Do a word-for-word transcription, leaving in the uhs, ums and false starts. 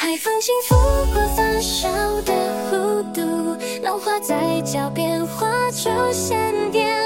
海风轻拂过发梢的弧度，浪花在脚边画出线点。